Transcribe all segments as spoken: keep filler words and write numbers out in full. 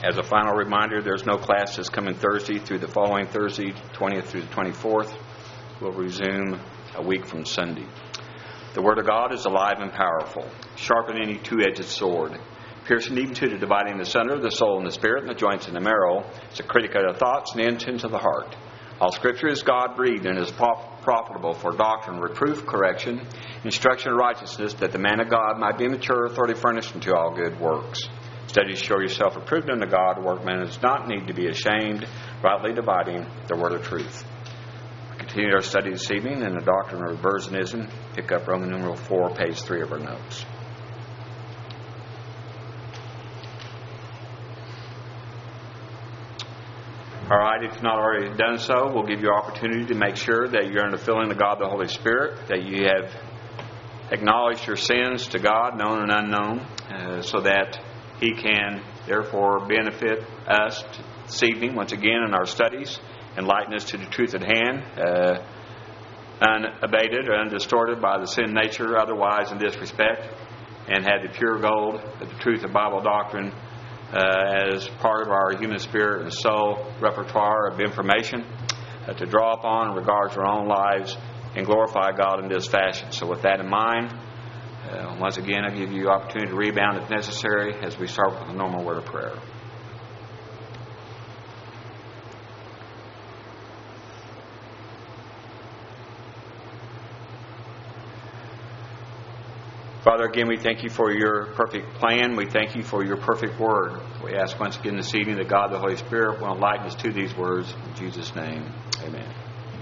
As a final reminder, there's no class this coming Thursday through the following Thursday, twentieth through the twenty-fourth. We'll resume a week from Sunday. The Word of God is alive and powerful, sharper than any two-edged sword, piercing even to the dividing asunder of the soul and the spirit and the joints and the marrow. It's a critic of the thoughts and the intents of the heart. All Scripture is God-breathed and is profitable for doctrine, reproof, correction, instruction in righteousness, that the man of God might be mature, thoroughly furnished unto all good works. Study to show yourself approved unto God, a workman does not need to be ashamed, rightly dividing the word of truth. We continue our study this evening in the doctrine of reversionism. Pick up Roman numeral four, page three of our notes. All right, if you've not already done so, we'll give you opportunity to make sure that you're under the filling of God the Holy Spirit, that you have acknowledged your sins to God, known and unknown, uh, so that He can therefore benefit us this evening once again in our studies, enlighten us to the truth at hand, uh, unabated or undistorted by the sin nature otherwise in this respect, and have the pure gold of the truth of Bible doctrine Uh, as part of our human spirit and soul repertoire of information uh, to draw upon in regards to our own lives and glorify God in this fashion. So with that in mind, uh, once again I give you opportunity to rebound if necessary as we start with the normal word of prayer. Father, again, we thank you for your perfect plan. We thank you for your perfect word. We ask once again this evening that God, the Holy Spirit, will enlighten us to these words. In Jesus' name, amen.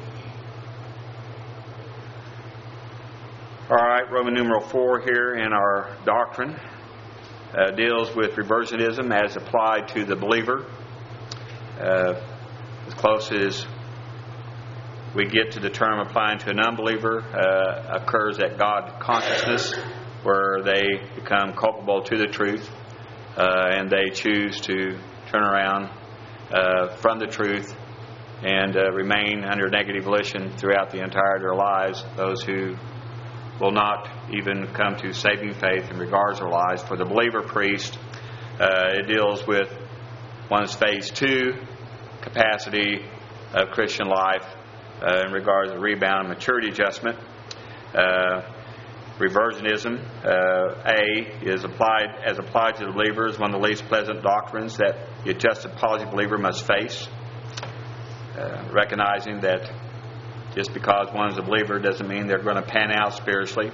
All right, Roman numeral four here in our doctrine uh, deals with reversionism as applied to the believer. Uh, as close as we get to the term applying to an unbeliever uh, occurs at God consciousness, where they become culpable to the truth uh, and they choose to turn around uh, from the truth and uh, remain under negative volition throughout the entirety of their lives. Those who will not even come to saving faith in regards to their lives. For the believer priest, uh, it deals with one's phase two capacity of Christian life uh, in regards to rebound and maturity adjustment. Uh, Reversionism, uh, A, is applied as applied to the believer is one of the least pleasant doctrines that the adjusted policy believer must face. Uh, recognizing that just because one's a believer doesn't mean they're going to pan out spiritually.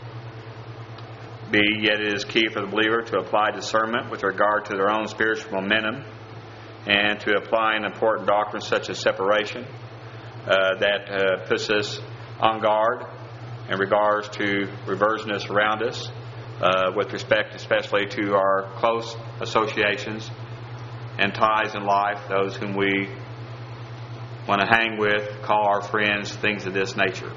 B, yet it is key for the believer to apply discernment with regard to their own spiritual momentum and to apply an important doctrine such as separation uh, that uh, puts us on guard in regards to reversionists around us, uh, with respect especially to our close associations and ties in life, those whom we want to hang with, call our friends, things of this nature.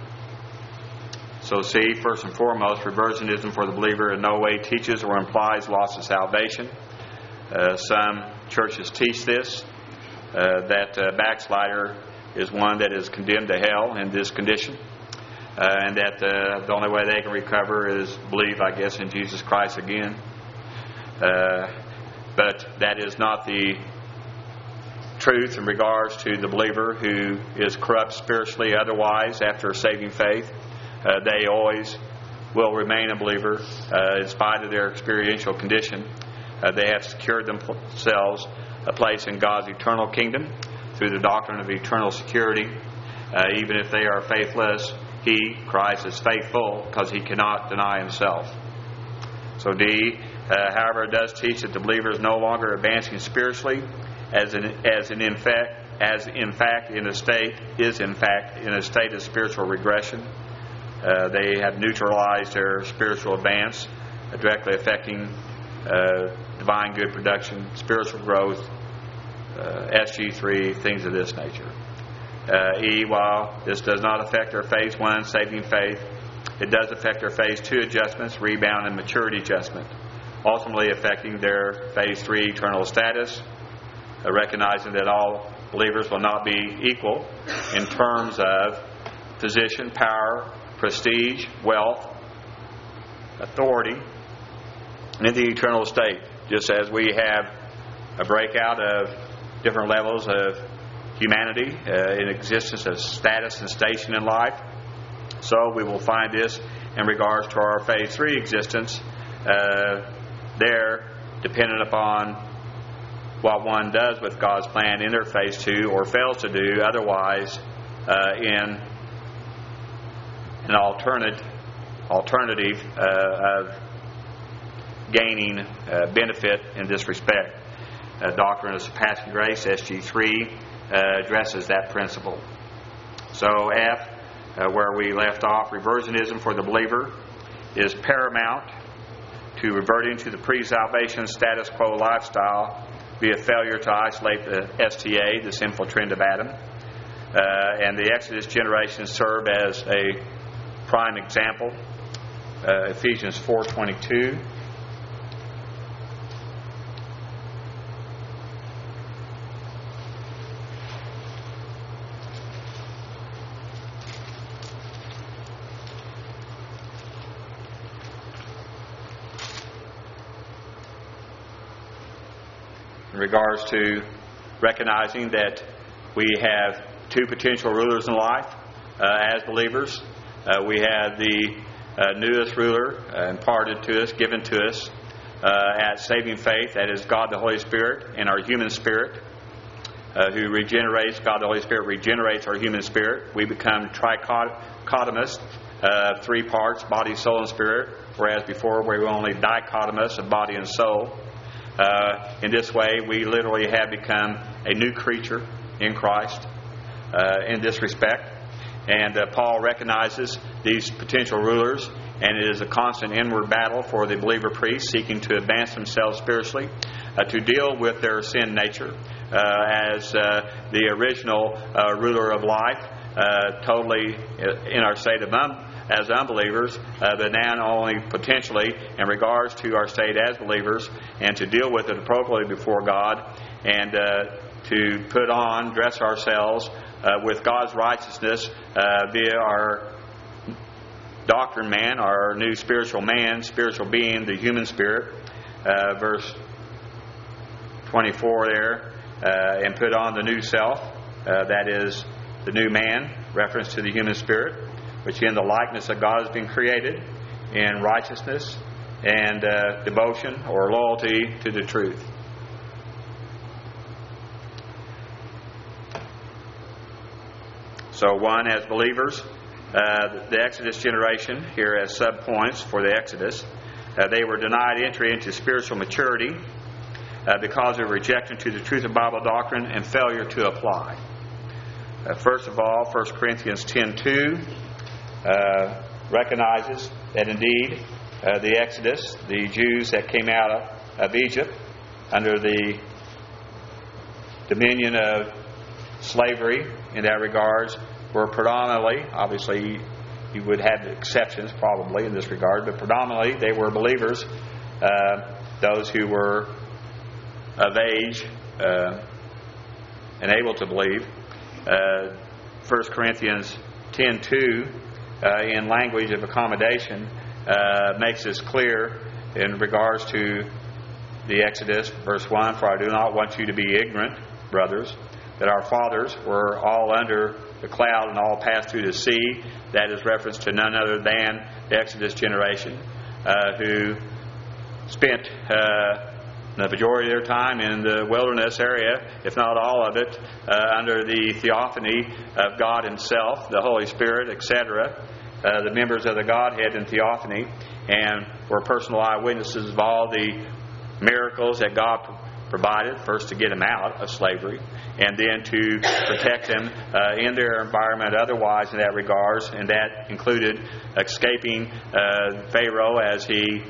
So see, first and foremost, reversionism for the believer in no way teaches or implies loss of salvation. Uh, some churches teach this, uh, that uh, backslider is one that is condemned to hell in this condition. Uh, and that uh, the only way they can recover is believe, I guess, in Jesus Christ again. Uh, but that is not the truth in regards to the believer who is corrupt spiritually otherwise after saving faith. Uh, they always will remain a believer uh, in spite of their experiential condition. Uh, they have secured themselves a place in God's eternal kingdom through the doctrine of eternal security. Uh, even if they are faithless, He, Christ, is faithful because He cannot deny Himself. So D, uh, however, it does teach that the believer is no longer advancing spiritually, as in, as in, in fact, as in fact in a state is in fact in a state of spiritual regression. Uh, they have neutralized their spiritual advance, uh, directly affecting uh, divine good production, spiritual growth, uh, S G three, things of this nature. Uh, e, while this does not affect their phase one saving faith, it does affect their phase two adjustments, rebound and maturity adjustment, ultimately affecting their phase three eternal status, uh, recognizing that all believers will not be equal in terms of position, power, prestige, wealth, authority in the eternal state, just as we have a breakout of different levels of humanity uh, in existence of status and station in life. So we will find this in regards to our phase three existence uh, there, dependent upon what one does with God's plan in their phase two or fails to do otherwise uh, in an alternate, alternative uh, of gaining uh, benefit in this respect. Uh, Doctrine of Surpassing Grace, S G three, uh, addresses that principle. So F, uh, where we left off, reversionism for the believer is paramount to reverting to the pre-salvation status quo lifestyle via failure to isolate the S T A, the sinful trend of Adam. Uh, and the Exodus generation serve as a prime example. Uh, Ephesians four twenty-two. In regards to recognizing that we have two potential rulers in life uh, as believers. Uh, we have the uh, newest ruler uh, imparted to us, given to us uh, at saving faith, that is God the Holy Spirit and our human spirit, uh, who regenerates. God the Holy Spirit regenerates our human spirit. We become trichotomous, uh, three parts, body, soul, and spirit, whereas before we were only dichotomous of body and soul. Uh, in this way, we literally have become a new creature in Christ uh, in this respect. And uh, Paul recognizes these potential rulers, and it is a constant inward battle for the believer priest seeking to advance themselves spiritually, uh, to deal with their sin nature uh, as uh, the original uh, ruler of life, uh, totally in our state of un- as unbelievers, uh, but now only potentially in regards to our state as believers, and to deal with it appropriately before God, and uh, to put on, dress ourselves uh, with God's righteousness uh, via our doctrine man, our new spiritual man, spiritual being, the human spirit, uh, verse twenty-four there, uh, and put on the new self, uh, that is the new man, reference to the human spirit, which in the likeness of God has been created in righteousness and uh, devotion or loyalty to the truth. So one, as believers, uh, the Exodus generation, here as subpoints for the Exodus, uh, they were denied entry into spiritual maturity uh, because of rejection to the truth of Bible doctrine and failure to apply. Uh, first of all, First Corinthians ten two uh, recognizes that indeed uh, the Exodus, the Jews that came out of, of Egypt under the dominion of slavery in that regards, were predominantly, obviously you would have exceptions probably in this regard, but predominantly they were believers, uh, those who were of age uh, and able to believe. Uh, First Corinthians ten two, uh, in language of accommodation, uh, makes this clear in regards to the Exodus, verse one, "For I do not want you to be ignorant, brothers, that our fathers were all under the cloud and all passed through the sea." That is reference to none other than the Exodus generation, uh, who spent uh, the majority of their time in the wilderness area, if not all of it, uh, under the theophany of God Himself, the Holy Spirit, et cetera, uh, the members of the Godhead in theophany, and were personal eyewitnesses of all the miracles that God provided, first to get them out of slavery, and then to protect them uh, in their environment otherwise in that regards, and that included escaping uh, Pharaoh as he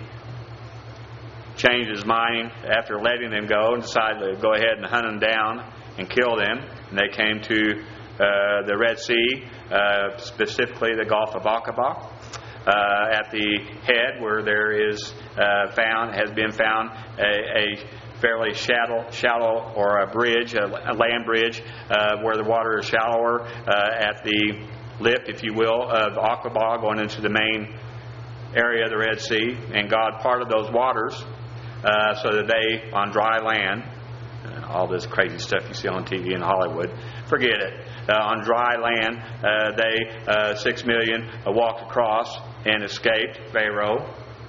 changed his mind after letting them go and decided to go ahead and hunt them down and kill them. And they came to uh, the Red Sea, uh, specifically the Gulf of Aqaba, uh, at the head where there is uh, found has been found a, a fairly shallow, shallow or a bridge, a, a land bridge, uh, where the water is shallower uh, at the lip, if you will, of Aqaba, going into the main area of the Red Sea. And God parted those waters uh, so that they, on dry land, Uh, all this crazy stuff you see on T V in Hollywood. Forget it. Uh, on dry land, uh, they, uh, six million, uh, walked across and escaped Pharaoh.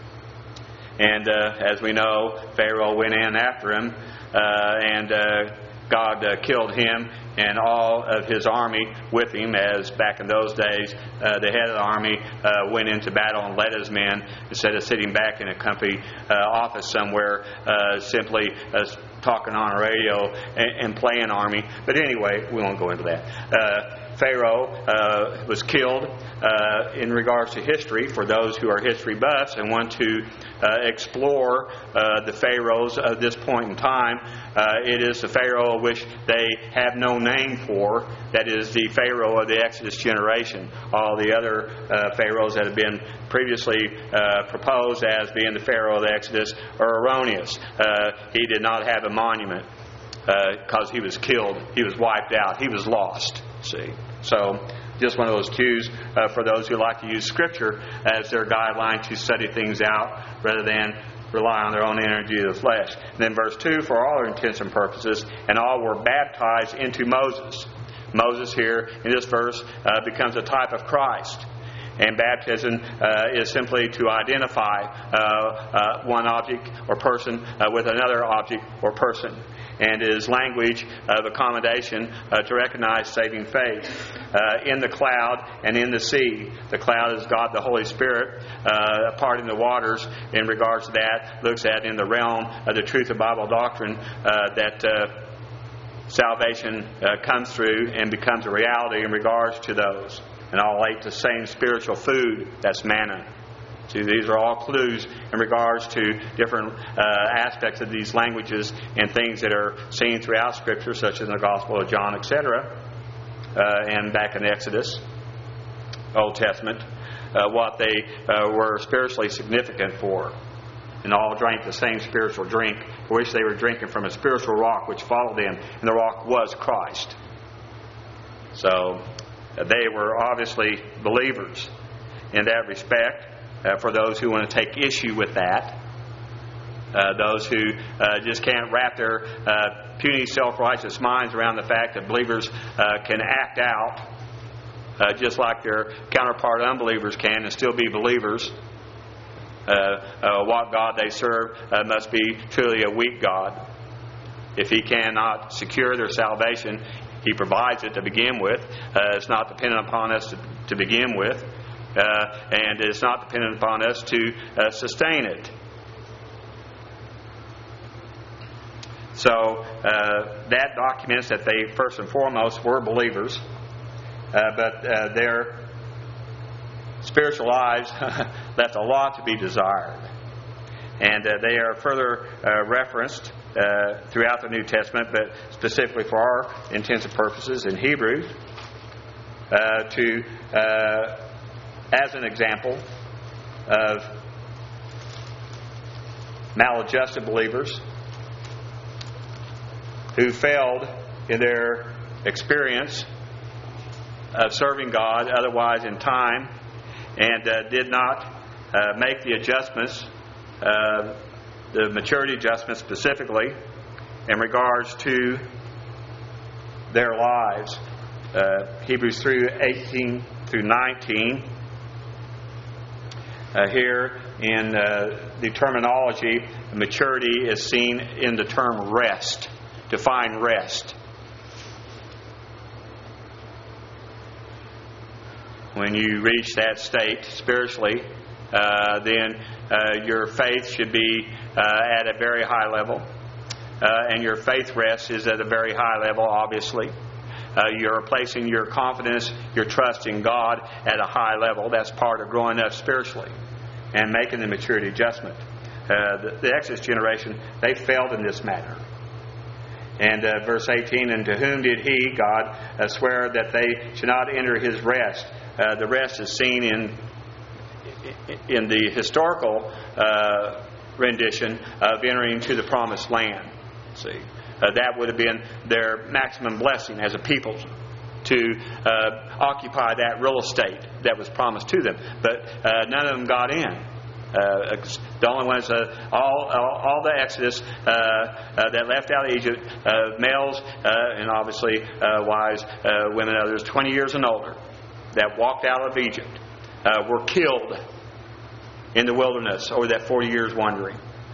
And uh, as we know, Pharaoh went in after him, uh, and uh, God uh, killed him and all of his army with him, as back in those days, uh, the head of the army uh, went into battle and led his men instead of sitting back in a company uh, office somewhere, uh, simply uh, talking on a radio and, and playing army. But anyway, we won't go into that. Uh, Pharaoh uh, was killed uh, in regards to history. For those who are history buffs and want to uh, explore uh, the pharaohs of this point in time, uh, it is the Pharaoh which they have no name for. That is the Pharaoh of the Exodus generation. All the other uh, pharaohs that have been previously uh, proposed as being the Pharaoh of the Exodus are erroneous. Uh, he did not have a monument because uh, he was killed. He was wiped out. He was lost. See? So, just one of those cues uh, for those who like to use Scripture as their guideline to study things out rather than rely on their own energy of the flesh. And then verse two, for all intents and purposes, and all were baptized into Moses. Moses here in this verse uh, becomes a type of Christ. And baptism uh, is simply to identify uh, uh, one object or person uh, with another object or person, and is language of accommodation uh, to recognize saving faith. Uh, in the cloud and in the sea. The cloud is God the Holy Spirit uh, parting the waters. In regards to that, looks at in the realm of the truth of Bible doctrine uh, that uh, salvation uh, comes through and becomes a reality in regards to those. And all ate the same spiritual food, that's manna. See, these are all clues in regards to different uh, aspects of these languages and things that are seen throughout Scripture, such as in the Gospel of John, et cetera, uh, and back in Exodus, Old Testament, uh, what they uh, were spiritually significant for. And all drank the same spiritual drink, for which they were drinking from a spiritual rock which followed them, and the rock was Christ. So, they were obviously believers in that respect. Uh, for those who want to take issue with that, uh, those who uh, just can't wrap their uh, puny, self-righteous minds around the fact that believers uh, can act out uh, just like their counterpart unbelievers can and still be believers. Uh, uh, what God they serve uh, must be truly a weak God. If He cannot secure their salvation, He provides it to begin with. Uh, it's not dependent upon us to, to begin with. Uh, and it's not dependent upon us to uh, sustain it. So uh, that documents that they first and foremost were believers, uh, but uh, their spiritual lives left a lot to be desired. And uh, they are further uh, referenced uh, throughout the New Testament, but specifically for our intents and purposes in Hebrews, uh, to uh, as an example of maladjusted believers who failed in their experience of serving God otherwise in time, and uh, did not uh, make the adjustments, uh, the maturity adjustments specifically, in regards to their lives. Uh, Hebrews three eighteen through nineteen. Uh, here in uh, the terminology, maturity is seen in the term rest, to find rest. When you reach that state spiritually, uh, then uh, your faith should be uh, at a very high level. Uh, and your faith rest is at a very high level, obviously. Uh, you're placing your confidence, your trust in God at a high level. That's part of growing up spiritually and making the maturity adjustment. Uh, the, the Exodus generation, they failed in this matter. And uh, verse eighteen, and to whom did He, God, uh, swear that they should not enter His rest? Uh, the rest is seen in in the historical uh, rendition of entering to the promised land. See. Uh, that would have been their maximum blessing as a people, to uh, occupy that real estate that was promised to them. But uh, none of them got in. Uh, the only ones, uh, all, all all the Exodus uh, uh, that left out of Egypt, uh, males uh, and obviously uh, wives, uh, women, others twenty years and older, that walked out of Egypt, uh, were killed in the wilderness over that forty years wandering.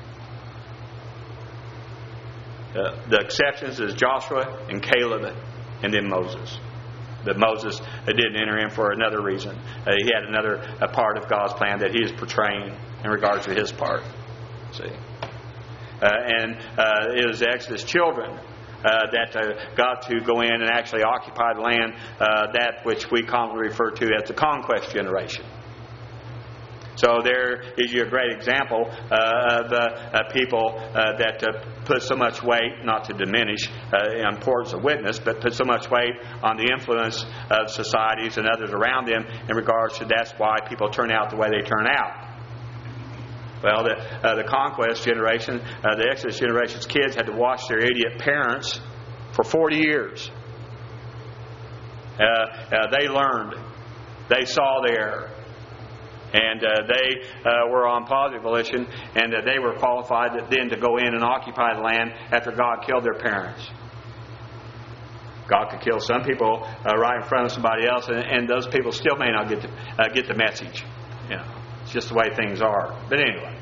Uh, the exceptions is Joshua and Caleb, and then Moses. But Moses uh, didn't enter in for another reason. Uh, he had another a part of God's plan that he is portraying in regards to his part. See, uh, and uh, it was the Exodus children uh, that uh, got to go in and actually occupy the land, uh, that which we commonly refer to as the conquest generation. So there is a great example uh, of uh, uh, people uh, that uh, put so much weight, not to diminish uh, the importance of witness, but put so much weight on the influence of societies and others around them in regards to that's why people turn out the way they turn out. Well, the, uh, the conquest generation, uh, the Exodus generation's kids had to watch their idiot parents for forty years. Uh, uh, they learned. They saw the error. And uh, they uh, were on positive volition, and uh, they were qualified then to go in and occupy the land after God killed their parents. God could kill some people uh, right in front of somebody else, and, and those people still may not get the, uh, get the message. You know, it's just the way things are. But anyway,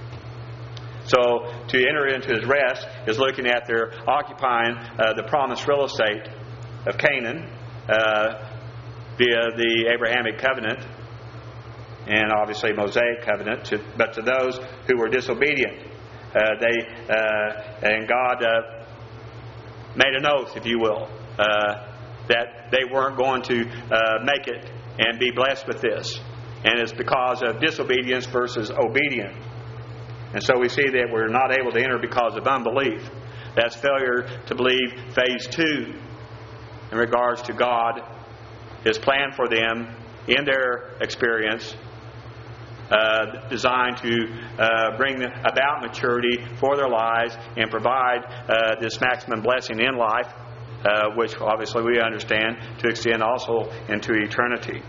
so to enter into His rest is looking at their occupying uh, the promised real estate of Canaan uh, via the Abrahamic covenant. And obviously Mosaic covenant, to, but to those who were disobedient, uh, they uh, and God uh, made an oath, if you will, uh, that they weren't going to uh, make it and be blessed with this, and it's because of disobedience versus obedience. And so we see that we're not able to enter because of unbelief. That's failure to believe phase two in regards to God, His plan for them in their experience. Uh, designed to uh, bring about maturity for their lives and provide uh, this maximum blessing in life, uh, which obviously we understand to extend also into eternity.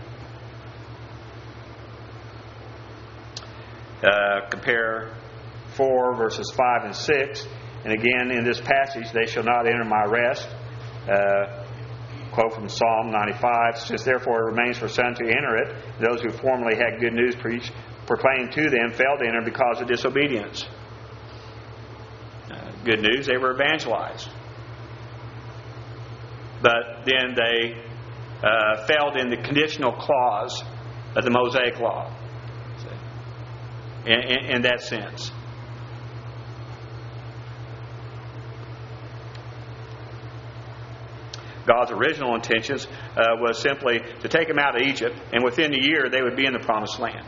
Uh, compare four verses five and six, and again in this passage, they shall not enter my rest. Uh, Quote from Psalm ninety-five, since therefore it remains for some to enter it, those who formerly had good news preached, proclaimed to them, failed to enter because of disobedience. Uh, good news, they were evangelized. But then they uh, failed in the conditional clause of the Mosaic Law. In, in, in that sense. God's original intentions uh, was simply to take them out of Egypt, and within a year they would be in the Promised Land.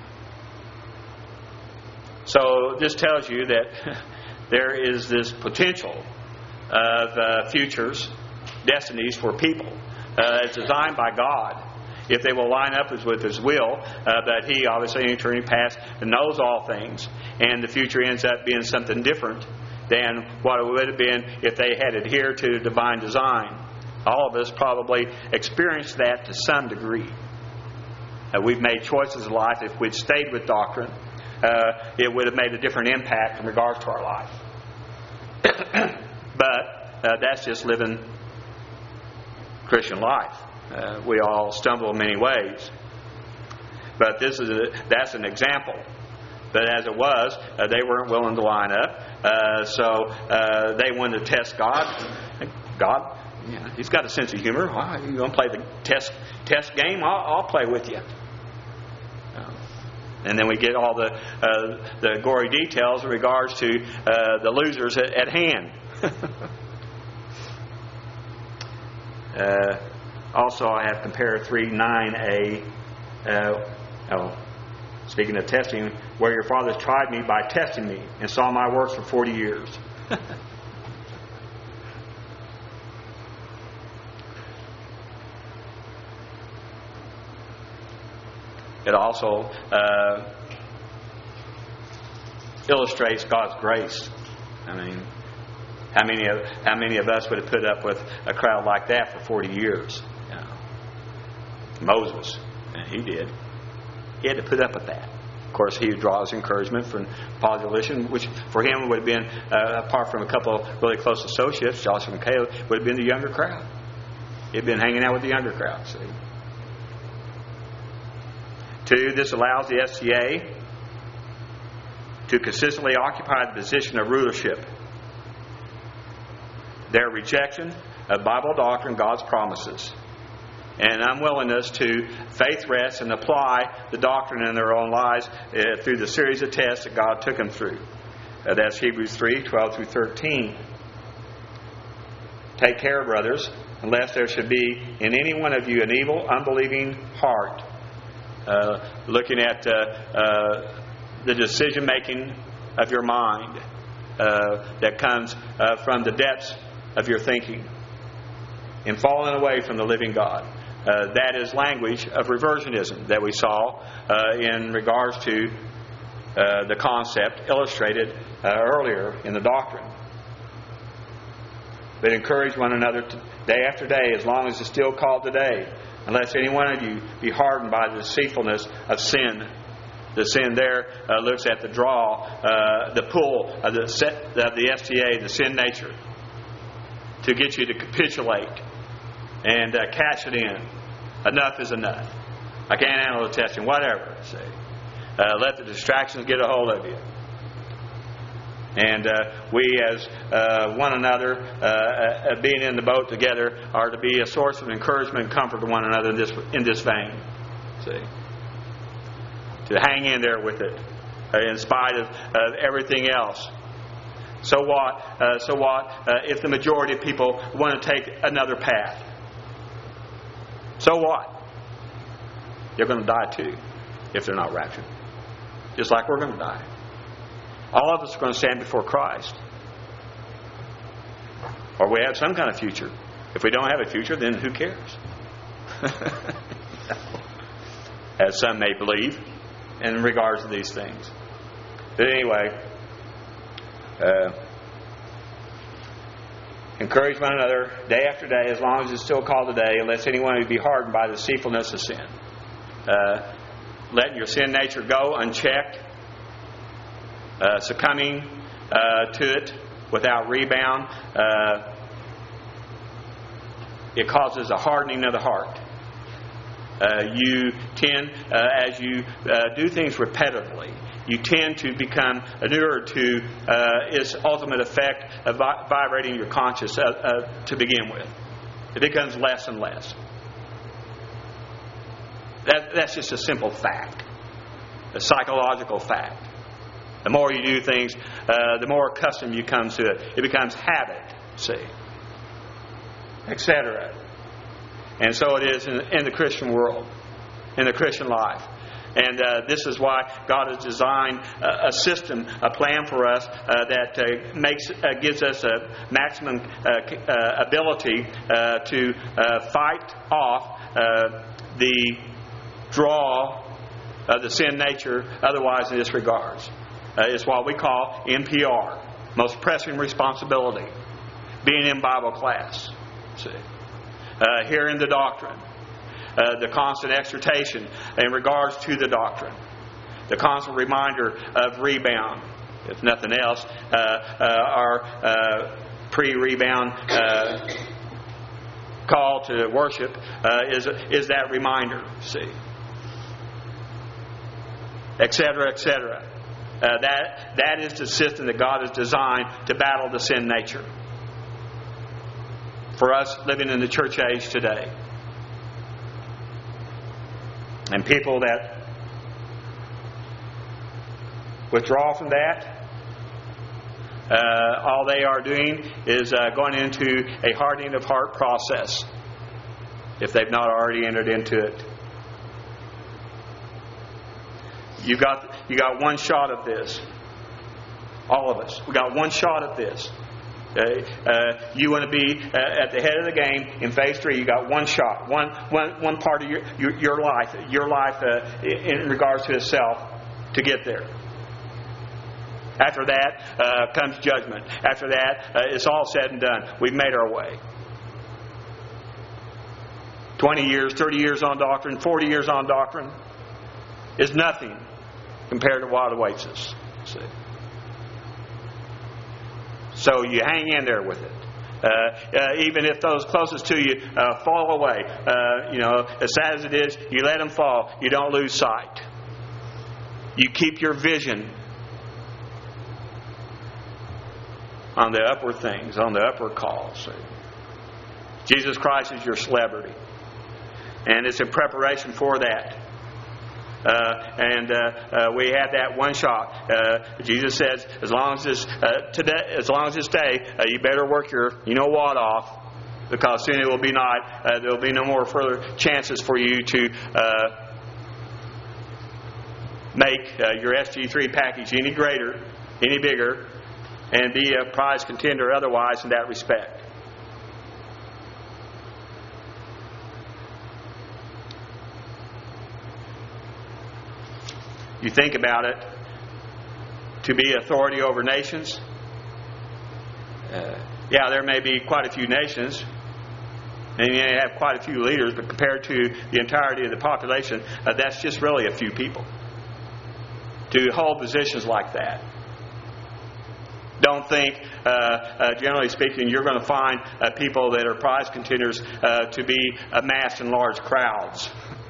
So this tells you that there is this potential of uh, futures, destinies for people. Uh, it's designed by God, if they will line up with His will, uh, but He obviously in eternity past knows all things, and the future ends up being something different than what it would have been if they had adhered to divine design. All of us probably experienced that to some degree. Uh, we've made choices in life. If we'd stayed with doctrine, uh, it would have made a different impact in regards to our life. But uh, that's just living Christian life. Uh, we all stumble in many ways. But this is a, that's an example. But as it was, uh, they weren't willing to line up. Uh, so uh, they wanted to test God. God... Yeah, He's got a sense of humor. Oh, you want to play the test test game? I'll, I'll play with you. Um, and then we get all the uh, the gory details in regards to uh, the losers at, at hand. uh, also, I have compared three nine a. Uh, oh, speaking of testing, where your fathers tried me by testing me and saw my works for forty years. It also uh, illustrates God's grace. I mean, how many of how many of us would have put up with a crowd like that for forty years? You know, Moses, he did. He had to put up with that. Of course, he draws encouragement from population, which for him would have been, uh, apart from a couple of really close associates, Joshua and Caleb, would have been the younger crowd. He'd been hanging out with the younger crowd, see. Two, this allows the S C A to consistently occupy the position of rulership. Their rejection of Bible doctrine, God's promises, and unwillingness to faith rest and apply the doctrine in their own lives uh, through the series of tests that God took them through. Uh, that's Hebrews three, twelve through thirteen. Take care, brothers, unless there should be in any one of you an evil, unbelieving heart. Uh, looking at uh, uh, the decision-making of your mind uh, that comes uh, from the depths of your thinking, and falling away from the living God. Uh, that is language of reversionism that we saw uh, in regards to uh, the concept illustrated uh, earlier in the doctrine. But encourage one another to, day after day, as long as it's still called today, unless any one of you be hardened by the deceitfulness of sin. The sin there uh, looks at the draw, uh, the pull of the, set, of the S T A, the sin nature, to get you to capitulate and uh, cash it in. Enough is enough. I can't handle the testing. Whatever. See, uh, let the distractions get a hold of you. And uh, we, as uh, one another, uh, uh, being in the boat together, are to be a source of encouragement and comfort to one another in this in this vein. See, to hang in there with it, uh, in spite of, of everything else. So what? Uh, so what? Uh, if the majority of people want to take another path, so what? They're going to die too, if they're not raptured. Just like we're going to die. All of us are going to stand before Christ, or we have some kind of future. If we don't have a future, then who cares? As some may believe, in regards to these things. But anyway. Uh, encourage one another day after day, as long as it's still called today, unless anyone would be hardened by the deceitfulness of sin. Uh, letting your sin nature go unchecked, uh, succumbing uh, to it without rebound, uh, it causes a hardening of the heart. Uh, you tend, uh, as you uh, do things repetitively, you tend to become inured to uh, its ultimate effect of vi- vibrating your conscience uh, uh, to begin with. It becomes less and less. That, that's just a simple fact, a psychological fact. The more you do things, uh, the more accustomed you come to it. It becomes habit, see, et cetera. And so it is in, in the Christian world, in the Christian life. And uh, this is why God has designed a, a system, a plan for us uh, that uh, makes uh, gives us a maximum uh, uh, ability uh, to uh, fight off uh, the draw of the sin nature otherwise in disregards. Uh, it's what we call M P R, most pressing responsibility, being in Bible class. See, uh, hearing the doctrine. Uh, the constant exhortation in regards to the doctrine. The constant reminder of rebound. If nothing else, uh, uh, our uh, pre-rebound uh, call to worship uh, is, is that reminder, see. Et cetera, et cetera. Uh, that, that is the system that God has designed to battle the sin nature. For us living in the church age today. And people that withdraw from that, uh, all they are doing is uh, going into a hardening of heart process, if they've not already entered into it. You got you got one shot at this. All of us. We got one shot at this. Uh, uh, you want to be uh, at the head of the game in phase three. You got one shot, one, one, one part of your your, your life, your life uh, in regards to itself, to get there. After that uh, comes judgment. After that, uh, it's all said and done. We've made our way. Twenty years, thirty years on doctrine, forty years on doctrine is nothing compared to what awaits us. See? So you hang in there with it. Uh, uh, even if those closest to you uh, fall away, uh, you know, as sad as it is, you let them fall. You don't lose sight. You keep your vision on the upward things, on the upward calls. See? Jesus Christ is your celebrity. And it's in preparation for that. Uh, and uh, uh, we had that one shot. Uh, Jesus says, as long as this uh, today, as long as this day, uh, you better work your, you know what, off, because soon it will be not. Uh, there will be no more further chances for you to uh, make uh, your S G three package any greater, any bigger, and be a prize contender otherwise in that respect. You think about it, to be authority over nations. Uh, yeah, there may be quite a few nations, and you may have quite a few leaders, but compared to the entirety of the population, uh, that's just really a few people. To hold positions like that. Don't think, uh, uh, generally speaking, you're going to find uh, people that are prize contenders uh, to be amassed in large crowds.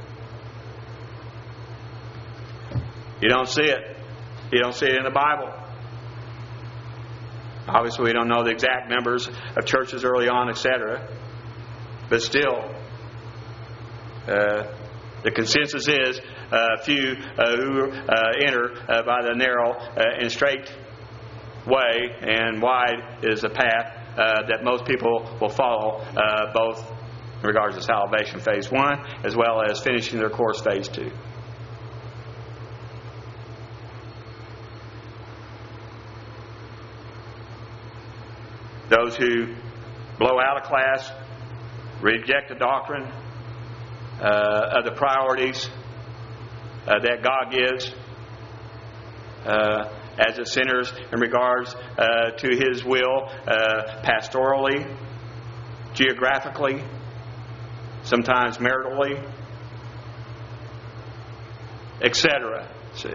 You don't see it. You don't see it in the Bible. Obviously, we don't know the exact numbers of churches early on, et cetera. But still, uh, the consensus is uh, few uh, who uh, enter uh, by the narrow uh, and straight way, and wide is the path uh, that most people will follow, uh, both in regards to salvation, phase one, as well as finishing their course, phase two. Those who blow out of class, reject the doctrine uh, of the priorities uh, that God gives uh, as a sinners in regards uh, to His will, uh, pastorally, geographically, sometimes maritally, et cetera. See,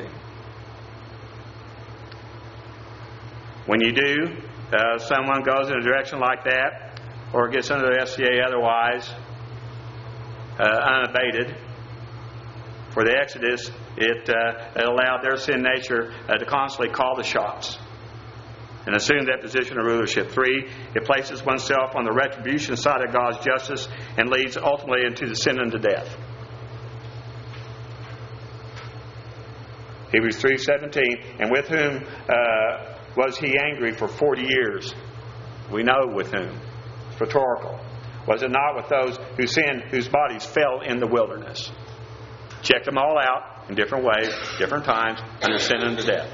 when you do, Uh, someone goes in a direction like that, or gets under the S C A otherwise, uh, unabated. For the Exodus, it, uh, it allowed their sin nature uh, to constantly call the shots and assume that position of rulership. Three, it places oneself on the retribution side of God's justice and leads ultimately into the sin unto death. Hebrews three seventeen, and with whom uh, was he angry for forty years? We know with whom. It's rhetorical. Was it not with those who sinned, whose bodies fell in the wilderness? Checked them all out in different ways, different times, under sin unto death.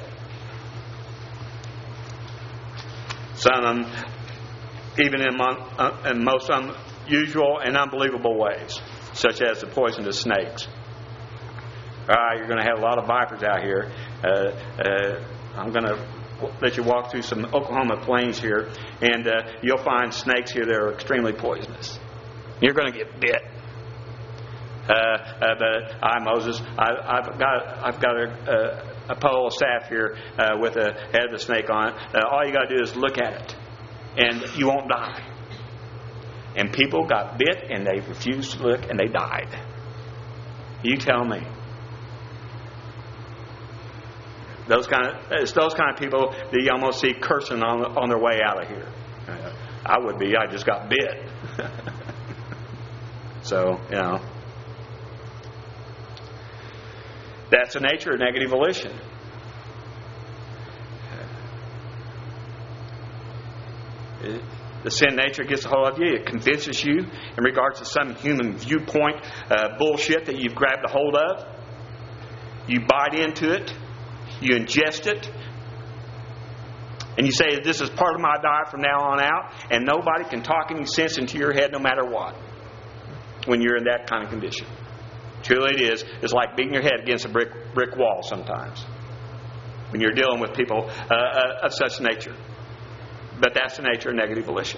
Some of them, even in, uh, in most unusual and unbelievable ways, such as the poisonous snakes. All right, you're going to have a lot of vipers out here. Uh, uh, I'm going to let you walk through some Oklahoma plains here, and uh, you'll find snakes here that are extremely poisonous. You're going to get bit. Uh, uh, but I, Moses, I, I've got I've got a, a, a pole of staff here uh, with a head of the snake on it. Uh, all you got to do is look at it, and you won't die. And people got bit, and they refused to look, and they died. You tell me. Those kind of it's those kind of people that you almost see cursing on on their way out of here. Uh, I would be. I just got bit. So you know, that's the nature of negative volition. It, the sin nature gets a hold of you. It convinces you in regards to some human viewpoint uh, bullshit that you've grabbed a hold of. You bite into it. You ingest it, and you say, this is part of my diet from now on out, and nobody can talk any sense into your head no matter what when you're in that kind of condition. Truly it is. It's like beating your head against a brick brick wall sometimes when you're dealing with people uh, uh, of such nature. But that's the nature of negative volition.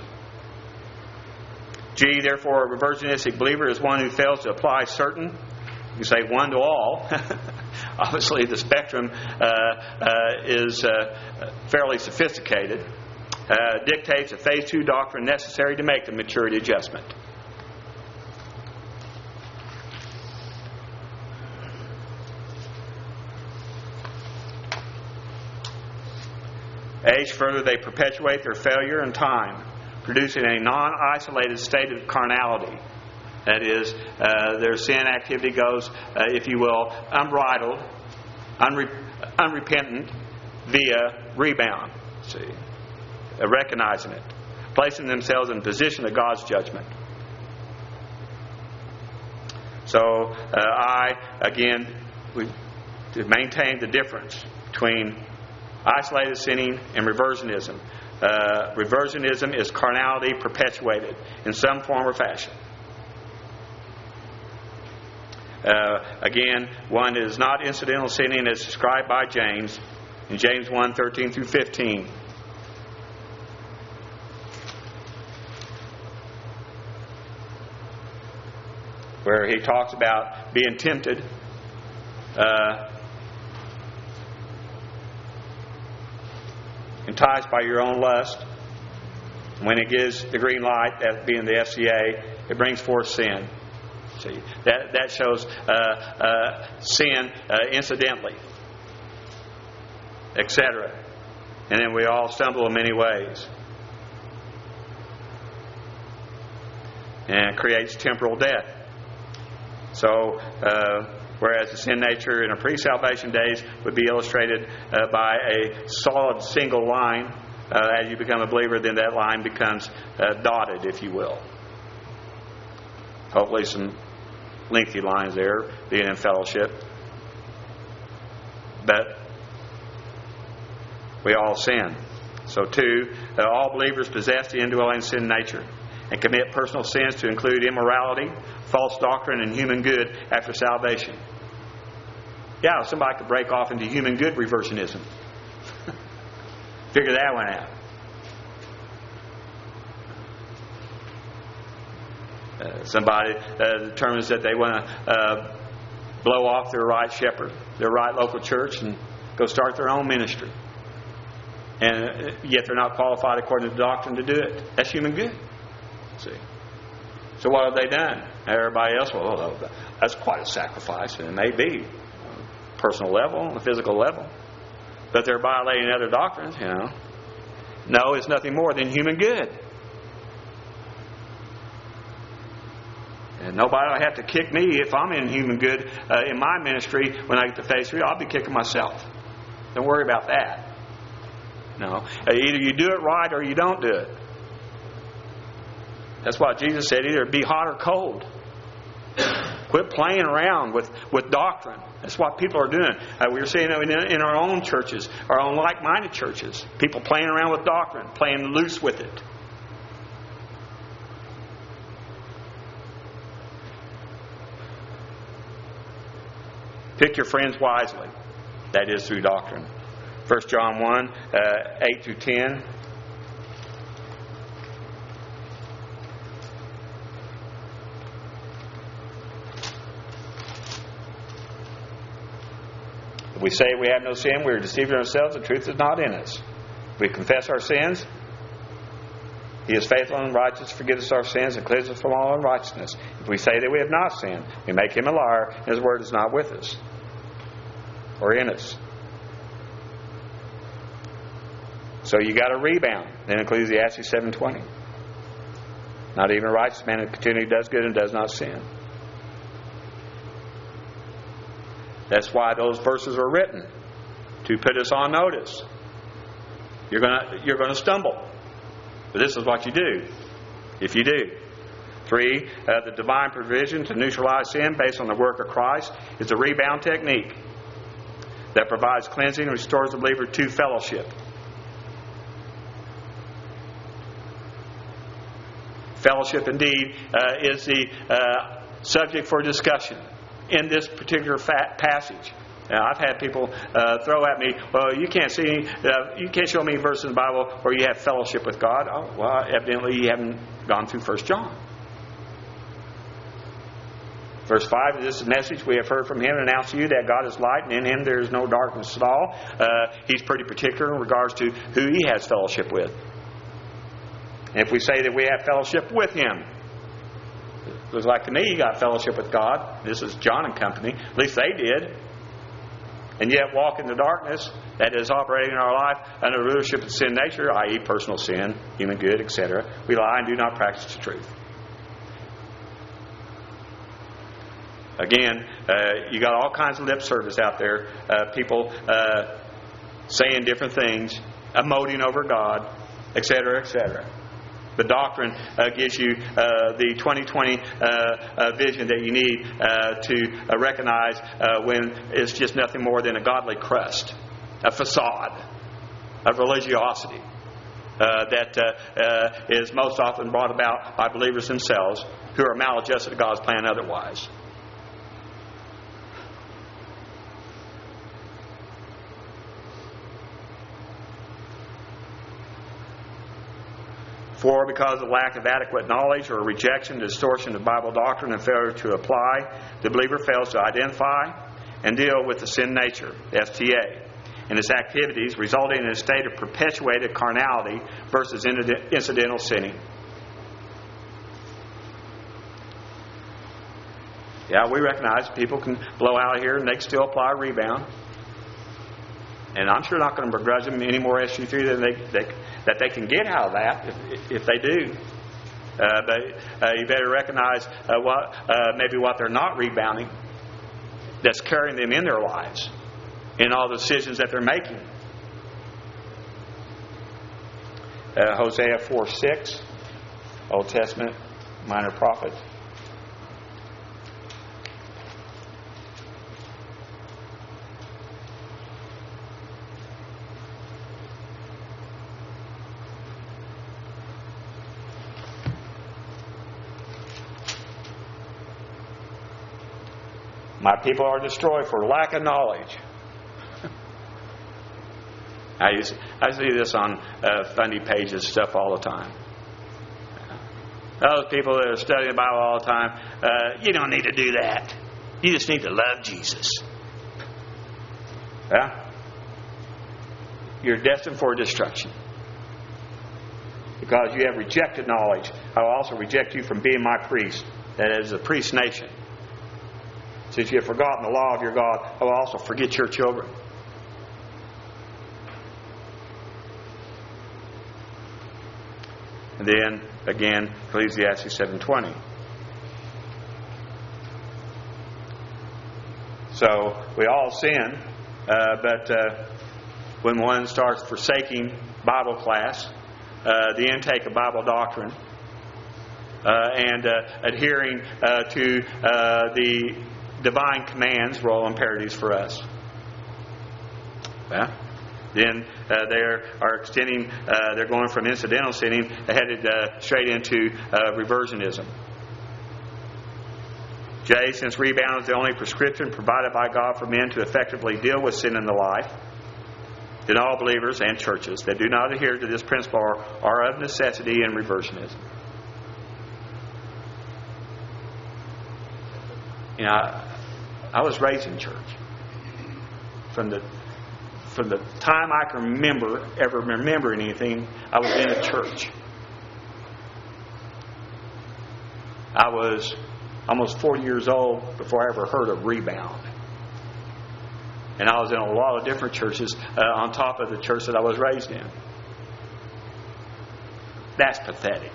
G, therefore, a reversionistic believer is one who fails to apply certain, you say one to all, obviously the spectrum uh, uh, is uh, fairly sophisticated, uh, dictates a phase two doctrine necessary to make the maturity adjustment. Age further, they perpetuate their failure in time, producing a non-isolated state of carnality. That is, uh, their sin activity goes, uh, if you will, unbridled, unre- unrepentant, via rebound. See, uh, recognizing it, placing themselves in position of God's judgment. So, uh, I again, we to maintain the difference between isolated sinning and reversionism. Uh, reversionism is carnality perpetuated in some form or fashion. Uh, again, one is not incidental sinning as described by James in James one, thirteen through fifteen. Where he talks about being tempted uh, enticed by your own lust. When it gives the green light, that being the F C A, it brings forth sin. See, that that shows uh, uh, sin uh, incidentally, et cetera. And then we all stumble in many ways, and it creates temporal death. So, uh, whereas the sin nature in our pre-salvation days would be illustrated uh, by a solid single line, uh, as you become a believer, then that line becomes uh, dotted, if you will. Hopefully some lengthy lines there, being in fellowship. But we all sin. So two, uh, all believers possess the indwelling sin nature and commit personal sins to include immorality, false doctrine, and human good after salvation. Yeah, somebody could break off into human good reversionism. Figure that one out. Uh, somebody uh, determines that they want to uh, blow off their right shepherd, their right local church, and go start their own ministry. And yet they're not qualified according to the doctrine to do it. That's human good. See? So what have they done? Everybody else, well, that's quite a sacrifice. And it may be on a personal level, on a physical level. But they're violating other doctrines, you know. No, it's nothing more than human good. And nobody will have to kick me if I'm in human good uh, in my ministry when I get to phase three. I'll be kicking myself. Don't worry about that. No. Either you do it right or you don't do it. That's why Jesus said, either be hot or cold. Quit playing around with, with doctrine. That's what people are doing. Uh, we're seeing it in, in our own churches, our own like-minded churches. People playing around with doctrine, playing loose with it. Pick your friends wisely. That is through doctrine. First John one, uh, eight through ten. If we say we have no sin, we are deceiving ourselves. The truth is not in us. If we confess our sins, He is faithful and righteous to forgive us our sins and cleanse us from all unrighteousness. If we say that we have not sinned, we make Him a liar, and His word is not with us or in us. So you got to rebound. Then Ecclesiastes seven twenty. Not even a righteous man continually does good and does not sin. That's why those verses are written, to put us on notice. You're gonna you're gonna stumble, but this is what you do. If you do. Three, uh, the divine provision to neutralize sin based on the work of Christ is a rebound technique that provides cleansing and restores the believer to fellowship. Fellowship, indeed, uh, is the uh, subject for discussion in this particular fat passage. Now, I've had people uh, throw at me, well, you can't see, any, uh, you can't show me a verse in the Bible where you have fellowship with God. Oh, well, evidently you haven't gone through First John. Verse five, this is the message we have heard from Him and announced to you, that God is light, and in Him there is no darkness at all. Uh, he's pretty particular in regards to who He has fellowship with. And if we say that we have fellowship with Him, it looks like to me you got fellowship with God. This is John and company. At least they did. And yet walk in the darkness that is operating in our life under the rulership of sin nature, that is personal sin, human good, et cetera. We lie and do not practice the truth. Again, uh, you got all kinds of lip service out there. Uh, people uh, saying different things, emoting over God, et cetera, et cetera. The doctrine uh, gives you uh, the twenty twenty uh, uh, vision that you need uh, to uh, recognize uh, when it's just nothing more than a godly crust, a facade of religiosity uh, that uh, uh, is most often brought about by believers themselves who are maladjusted to God's plan otherwise. For because of lack of adequate knowledge or rejection, distortion of Bible doctrine, and failure to apply, the believer fails to identify and deal with the sin nature, S T A, and its activities, resulting in a state of perpetuated carnality versus incidental sinning. Yeah, we recognize people can blow out of here and they can still apply a rebound. And I'm sure not going to begrudge them any more S U three than they, they that they can get out of that if, if they do. Uh, but uh, you better recognize uh, what uh, maybe what they're not rebounding that's carrying them in their lives in all the decisions that they're making. Uh, Hosea four six, Old Testament, minor prophet. My people are destroyed for lack of knowledge. I, use, I see this on uh, funny pages stuff all the time. Those people that are studying the Bible all the time, uh, you don't need to do that. You just need to love Jesus. Yeah? You're destined for destruction. Because you have rejected knowledge, I will also reject you from being my priest. That is a priest nation. Since you have forgotten the law of your God, I will also forget your children. And then, again, Ecclesiastes seven twenty. So, we all sin, uh, but uh, when one starts forsaking Bible class, uh, the intake of Bible doctrine, uh, and uh, adhering uh, to uh, the divine commands, were all imperatives for us. Well, then uh, they are extending, uh, they're going from incidental sinning, headed uh, straight into uh, reversionism. J, since rebound is the only prescription provided by God for men to effectively deal with sin in the life, then all believers and churches that do not adhere to this principle are, are of necessity in reversionism. You know, I, I was raised in church. From the from the time I can remember, ever remembering anything, I was in a church. I was almost forty years old before I ever heard of rebound. And I was in a lot of different churches uh, on top of the church that I was raised in. That's pathetic.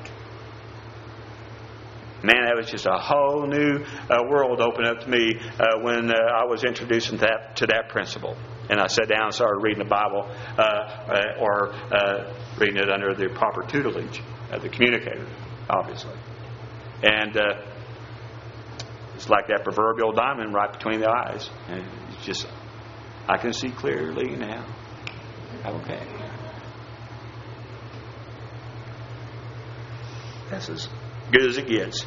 Man, that was just a whole new uh, world opened up to me uh, when uh, I was introduced to that, to that principle. And I sat down and started reading the Bible uh, uh, or uh, reading it under the proper tutelage of the communicator, obviously. And uh, it's like that proverbial diamond right between the eyes. And it's just, I can see clearly now. Okay. That's as good as it gets.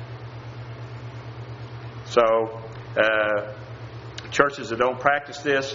So, uh, churches that don't practice this,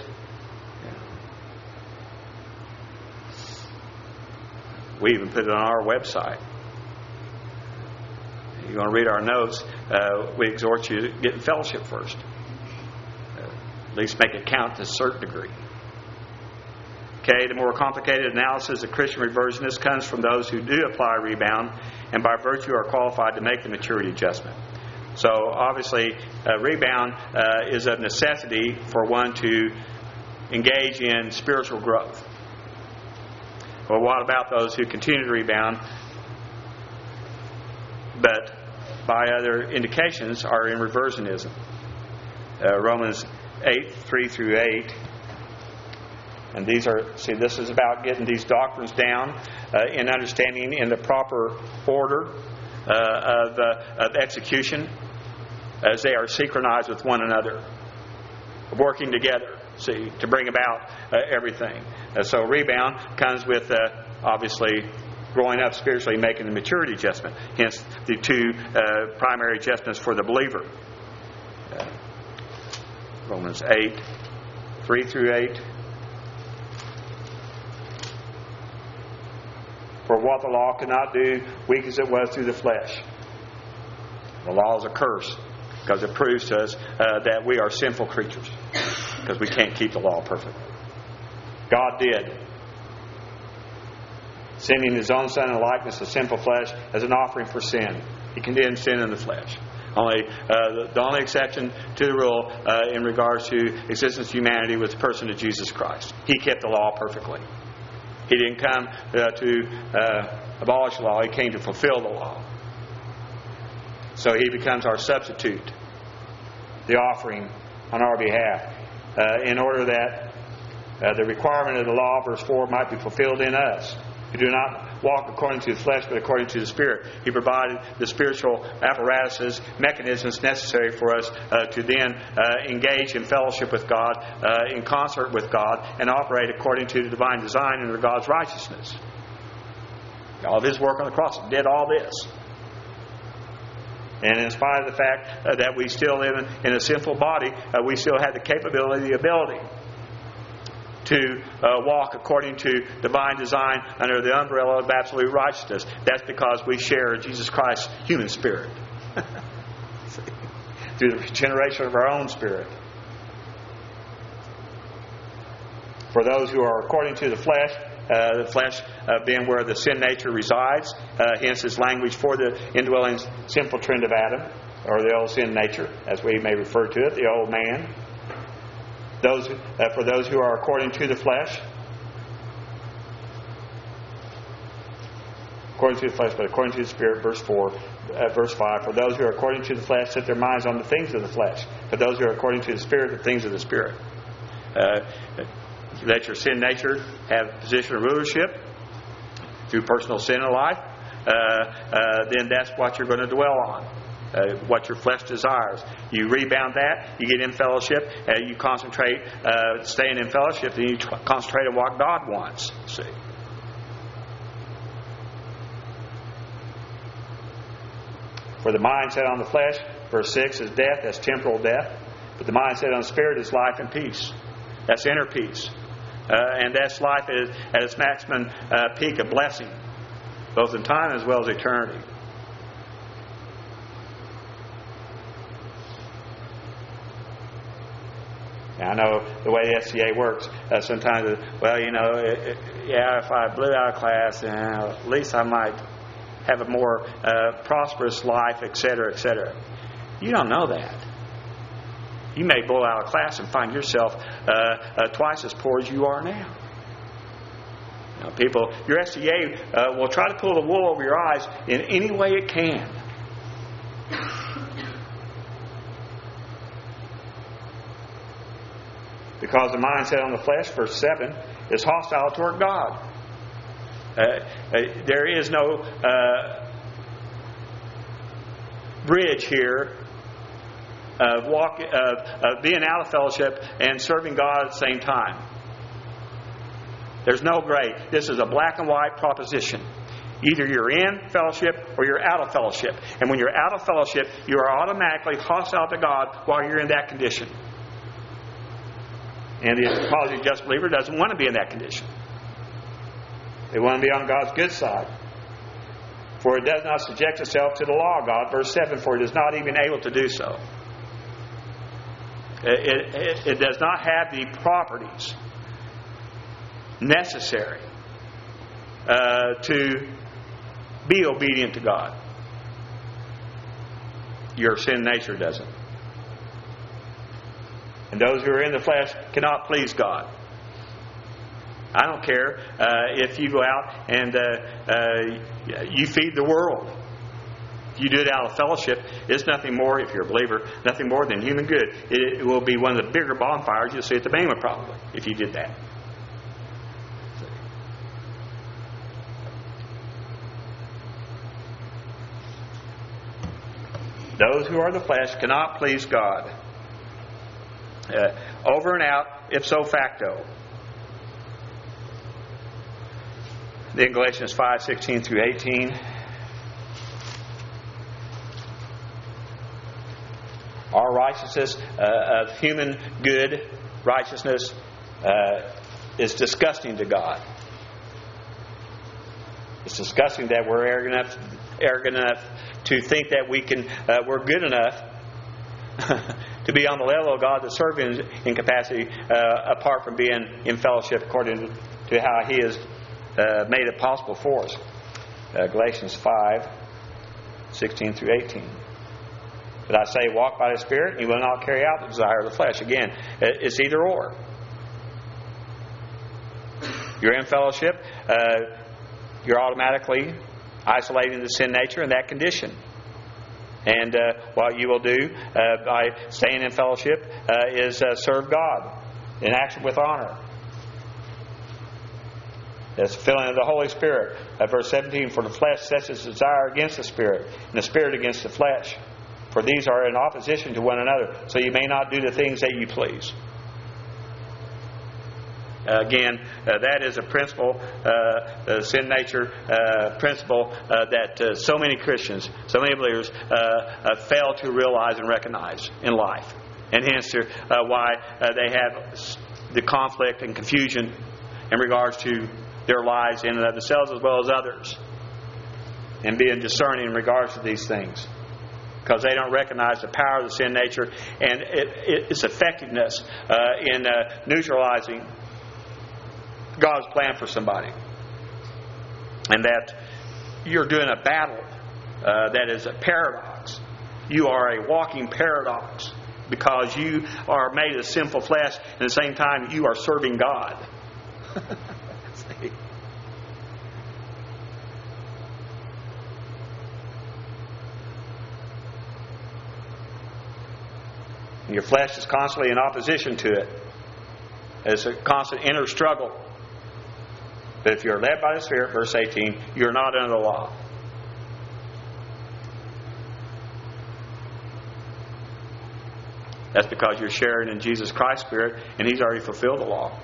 we even put it on our website. you're going to read our notes, uh, we exhort you to get in fellowship first. Uh, at least make it count to a certain degree. Okay, the more complicated analysis of Christian reversionists comes from those who do apply rebound and by virtue are qualified to make the maturity adjustment. So obviously, uh, rebound uh, is a necessity for one to engage in spiritual growth. Well, what about those who continue to rebound, but by other indications are in reversionism? Uh, Romans eight, three through eight. And these are, see, this is about getting these doctrines down uh, in understanding in the proper order uh, of, uh, of execution as they are synchronized with one another, working together, see, to bring about uh, everything. Uh, so rebound comes with, uh, obviously, growing up spiritually, making the maturity adjustment. Hence, the two uh, primary adjustments for the believer. Uh, Romans eight, three through eight. For what the law could not do, weak as it was through the flesh. The law is a curse because it proves to us uh, that we are sinful creatures because we can't keep the law perfectly. God did, sending His own Son in the likeness of sinful flesh as an offering for sin. He condemned sin in the flesh. Only uh, the, the only exception to the rule uh, in regards to existence of humanity was the person of Jesus Christ. He kept the law perfectly. He didn't come uh, to uh, abolish the law. He came to fulfill the law. So He becomes our substitute, the offering on our behalf, uh, in order that uh, the requirement of the law, verse four, might be fulfilled in us. We do not walk according to the flesh, but according to the Spirit. He provided the spiritual apparatuses, mechanisms necessary for us uh, to then uh, engage in fellowship with God, uh, in concert with God, and operate according to the divine design under God's righteousness. All of His work on the cross did all this. And in spite of the fact uh, that we still live in, in a sinful body, uh, we still have the capability, the ability to uh, walk according to divine design under the umbrella of absolute righteousness. That's because we share Jesus Christ's human spirit through the regeneration of our own spirit. For those who are according to the flesh, uh, the flesh uh, being where the sin nature resides, uh, hence his language for the indwelling sinful trend of Adam, or the old sin nature, as we may refer to it, the old man. Those uh, for those who are according to the flesh, according to the flesh, but according to the Spirit, verse four, uh, verse five. For those who are according to the flesh, set their minds on the things of the flesh. For those who are according to the Spirit, the things of the Spirit. Uh, let your sin nature have position of rulership through personal sin in life. Uh, uh, then that's what you're going to dwell on. Uh, what your flesh desires. You rebound that, you get in fellowship, uh, you concentrate, uh, staying in fellowship, then you t- concentrate on what God wants. See? For the mind set on the flesh, verse six, is death, that's temporal death. But the mind set on the Spirit is life and peace. That's inner peace. Uh, and that's life at, at its maximum uh, peak of blessing, both in time as well as eternity. I know the way the S C A works. Uh, sometimes, well, you know, it, it, yeah, if I blew out of class, uh, at least I might have a more uh, prosperous life, et cetera, et cetera. You don't know that. You may blow out of class and find yourself uh, uh, twice as poor as you are now. You know, people, your S C A uh, will try to pull the wool over your eyes in any way it can. Because the mindset on the flesh, verse seven, is hostile toward God. Uh, uh, there is no uh, bridge here of, walk, of, of being out of fellowship and serving God at the same time. There's no gray. This is a black and white proposition. Either you're in fellowship or you're out of fellowship. And when you're out of fellowship, you are automatically hostile to God while you're in that condition. And the apologetic just believer doesn't want to be in that condition. They want to be on God's good side. For it does not subject itself to the law of God. Verse seven, for it is not even able to do so. It, it, it does not have the properties necessary uh, to be obedient to God. Your sin nature doesn't. And those who are in the flesh cannot please God. I don't care uh, if you go out and uh, uh, you feed the world. If you do it out of fellowship, it's nothing more, if you're a believer, nothing more than human good. It, it will be one of the bigger bonfires you'll see at the banquet probably, if you did that. Those who are the flesh cannot please God. Uh, over and out, ipso facto. Then Galatians five, sixteen through eighteen. Our righteousness uh, of human good, righteousness, uh, is disgusting to God. It's disgusting that we're arrogant enough, arrogant enough to think that we can, uh, we're good enough to be on the level of God to serve in, in capacity uh, apart from being in fellowship according to how He has uh, made it possible for us. Uh, Galatians five, sixteen through eighteen. But I say, walk by the Spirit, and you will not carry out the desire of the flesh. Again, it's either or. You're in fellowship, uh, you're automatically isolating the sin nature in that condition. And uh, what you will do uh, by staying in fellowship uh, is uh, serve God in action with honor. That's the filling of the Holy Spirit. Uh, verse seventeen, for the flesh sets its desire against the Spirit, and the Spirit against the flesh. For these are in opposition to one another, so you may not do the things that you please. Uh, again, uh, that is a principle, uh, the sin nature uh, principle uh, that uh, so many Christians, so many believers uh, uh, fail to realize and recognize in life. And hence uh, why uh, they have the conflict and confusion in regards to their lives in and of themselves as well as others. And being discerning in regards to these things. Because they don't recognize the power of the sin nature and it, it, its effectiveness uh, in uh, neutralizing God's plan for somebody. And that you're doing a battle uh, that is a paradox. You are a walking paradox because you are made of sinful flesh and at the same time you are serving God. See? Your flesh is constantly in opposition to it. It's a constant inner struggle. But if you're led by the Spirit, verse eighteen, you're not under the law. That's because you're sharing in Jesus Christ's Spirit, and He's already fulfilled the law.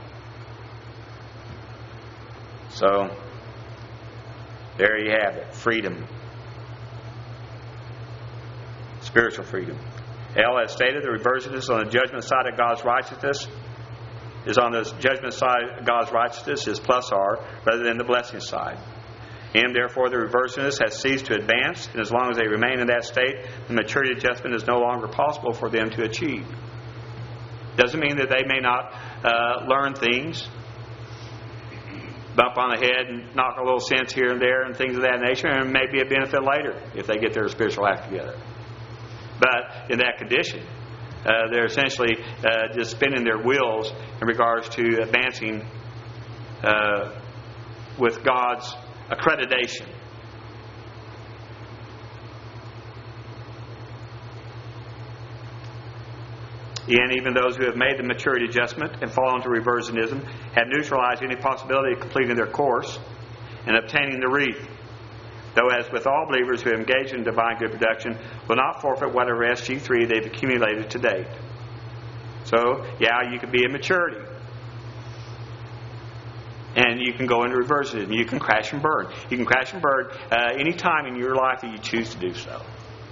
So, there you have it. Freedom. Spiritual freedom. L has stated the reversionist on the judgment side of God's righteousness is on the judgment side of God's righteousness is plus R rather than the blessing side. And therefore the reversionist has ceased to advance, and as long as they remain in that state, the maturity adjustment is no longer possible for them to achieve. Doesn't mean that they may not uh, learn things, bump on the head and knock a little sense here and there and things of that nature, and it may be a benefit later if they get their spiritual act together. But in that condition, uh, they're essentially uh, just spinning their wheels in regards to advancing uh, with God's accreditation. And even those who have made the maturity adjustment and fall into reversionism have neutralized any possibility of completing their course and obtaining the wreath. Though, as with all believers who have engaged in divine good production, will not forfeit whatever S G three they've accumulated to date. So, yeah, you can be in maturity. And you can go into reversionism. You can crash and burn. You can crash and burn uh, any time in your life that you choose to do so.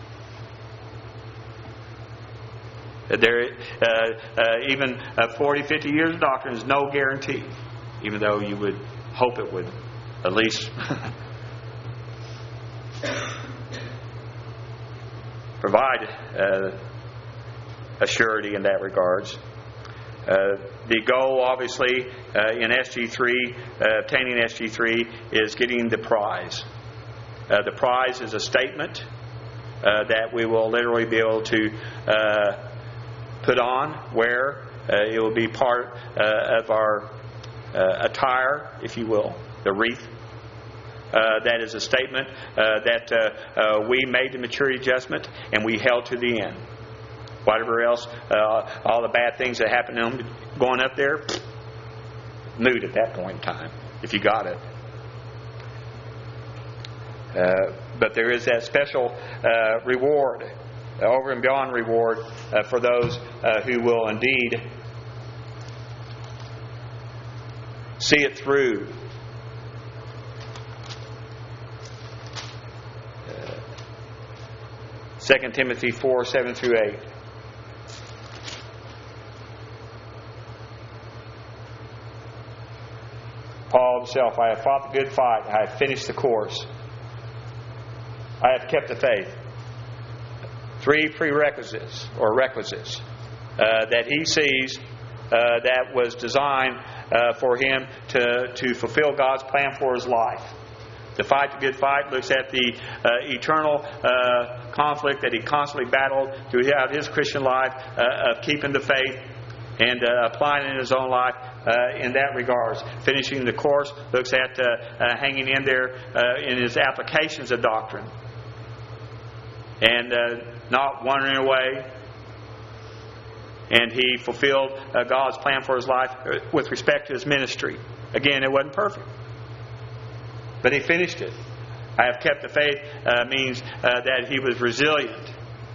There, uh, uh, even uh, forty, fifty years of doctrine is no guarantee, even though you would hope it would at least provide uh, a surety in that regards. Uh, the goal, obviously, uh, in S G three, uh, obtaining S G three, is getting the prize. Uh, the prize is a statement uh, that we will literally be able to uh, put on, wear. Uh, it will be part uh, of our uh, attire, if you will, the wreath. Uh, that is a statement uh, that uh, uh, we made the maturity adjustment and we held to the end. Whatever else, uh, all the bad things that happened to them going up there, moot at that point in time, if you got it. Uh, but there is that special uh, reward, uh, over and beyond reward, uh, for those uh, who will indeed see it through. Uh, Second Timothy four, seven through eight. Paul himself, I have fought the good fight, I have finished the course, I have kept the faith. Three prerequisites or requisites uh, that he sees uh, that was designed uh, for him to, to fulfill God's plan for his life. To fight the good fight looks at the uh, eternal uh, conflict that he constantly battled throughout his Christian life uh, of keeping the faith and uh, applying it in his own life uh, in that regards. Finishing the course looks at uh, uh, hanging in there uh, in his applications of doctrine. And uh, not wandering away. And he fulfilled uh, God's plan for his life with respect to his ministry. Again, it wasn't perfect. But he finished it. I have kept the faith uh, means uh, that he was resilient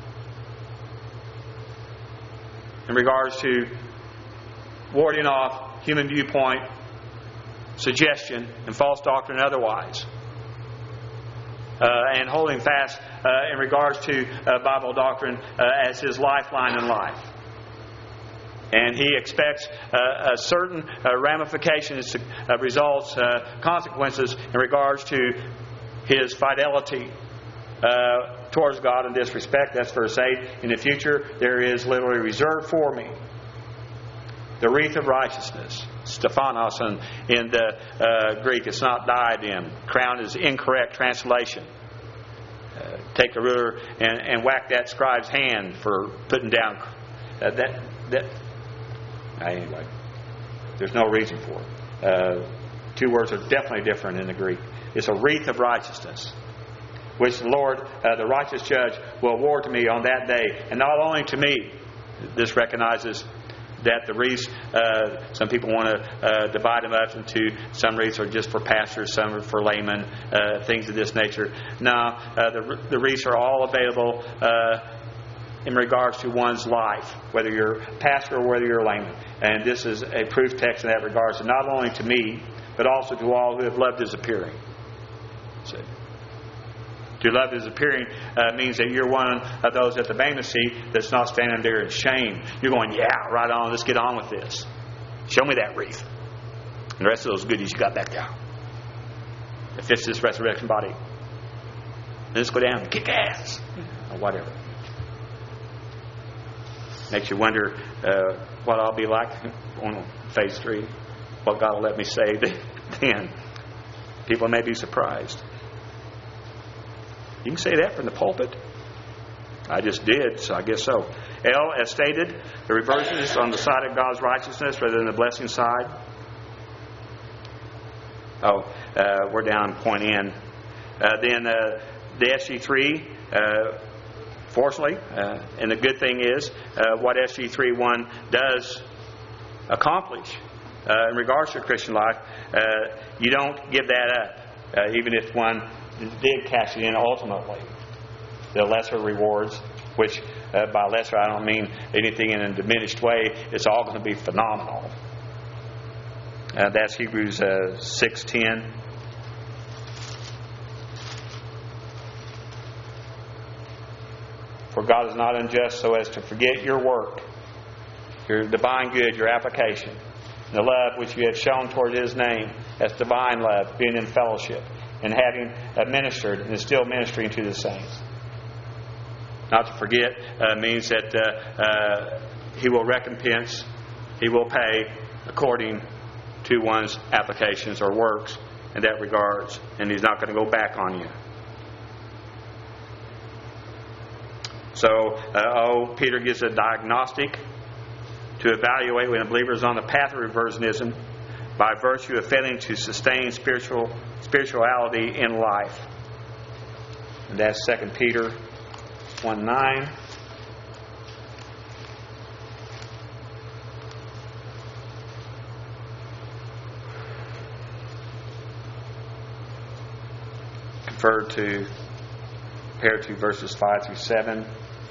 in regards to warding off human viewpoint, suggestion, and false doctrine otherwise. Uh, and holding fast uh, in regards to uh, Bible doctrine uh, as his lifeline in life. And he expects uh, a certain uh, ramifications, uh, results, uh, consequences in regards to his fidelity uh, towards God in this respect. That's verse eight. In the future, there is literally reserved for me the wreath of righteousness. Stephanos in, in the uh, Greek. It's not diadem. Crown is incorrect translation. Uh, take the ruler and, and whack that scribe's hand for putting down uh, that that. Uh, anyway, there's no reason for it. Uh, two words are definitely different in the Greek. It's a wreath of righteousness, which the Lord, uh, the righteous judge, will award to me on that day, and not only to me. This recognizes that the wreaths, uh, some people want to uh, divide them up into some wreaths are just for pastors, some are for laymen, uh, things of this nature. No, uh, the, the wreaths are all available uh, in regards to one's life, whether you're a pastor or whether you're a layman. And this is a proof text in that regard, so not only to me, but also to all who have loved his appearing. So, to love his appearing uh, means that you're one of those at the Bema seat that's not standing there in shame. You're going, yeah, right on, let's get on with this. Show me that wreath. And the rest of those goodies you got back there. That fits this resurrection body. Let's go down and kick ass. Or whatever. Makes you wonder uh, what I'll be like on phase three. What God will let me say then. People may be surprised. You can say that from the pulpit. I just did, so I guess so. L, as stated, the reversion is on the side of God's righteousness rather than the blessing side. Oh, uh, we're down point N. Uh, then uh, the S G three, uh, fortunately, uh, and the good thing is, uh, what S G three one does accomplish uh, in regards to Christian life, uh, you don't give that up, uh, even if one did cash it in ultimately. The lesser rewards, which uh, by lesser I don't mean anything in a diminished way, it's all going to be phenomenal. Uh, that's Hebrews uh, six ten. For God is not unjust so as to forget your work, your divine good, your application, and the love which you have shown toward His name. That's divine love, being in fellowship, and having administered and is still ministering to the saints. Not to forget uh, means that uh, uh, He will recompense, He will pay according to one's applications or works in that regards. And He's not going to go back on you. So, uh, oh, Peter gives a diagnostic to evaluate when a believer is on the path of reversionism by virtue of failing to sustain spiritual spirituality in life. And that's Second Peter one nine. Referred to, compared to verses five through seven.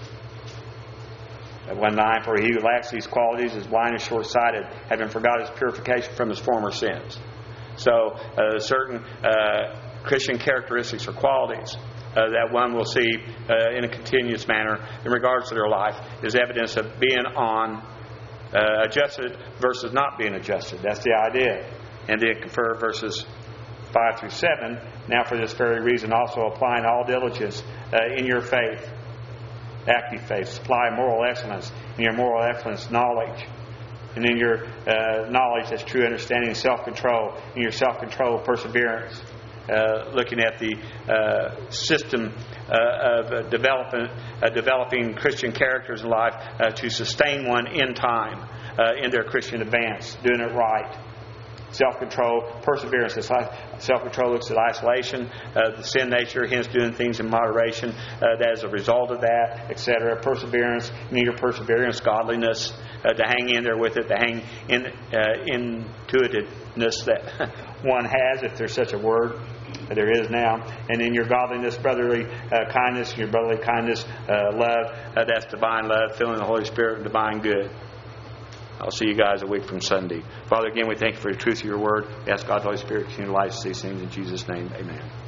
one nine, for he who lacks these qualities is blind and short-sighted, having forgot his purification from his former sins. So, uh, certain uh, Christian characteristics or qualities uh, that one will see uh, in a continuous manner in regards to their life is evidence of being on uh, adjusted versus not being adjusted. That's the idea. And then confer verses five through seven. Now, for this very reason, also applying all diligence uh, in your faith, active faith, supply moral excellence, in your moral excellence, knowledge, and in your uh, knowledge, that's true understanding, self-control, in your self-control, perseverance. Uh, looking at the uh, system uh, of uh, developing, uh, developing Christian characters in life uh, to sustain one in time uh, in their Christian advance, doing it right. Self-control, perseverance. Self-control looks at isolation, uh, the sin nature, hence doing things in moderation. Uh, that is a result of that, et cetera. Perseverance, you need your perseverance, godliness, uh, to hang in there with it, to hang in uh, intuitiveness that one has, if there's such a word. There is now. And in your godliness, brotherly uh, kindness, your brotherly kindness, uh, love, uh, that's divine love, filling the Holy Spirit and divine good. I'll see you guys a week from Sunday. Father, again, we thank you for the truth of your word. We ask God's Holy Spirit to continue to light us these things in Jesus' name. Amen.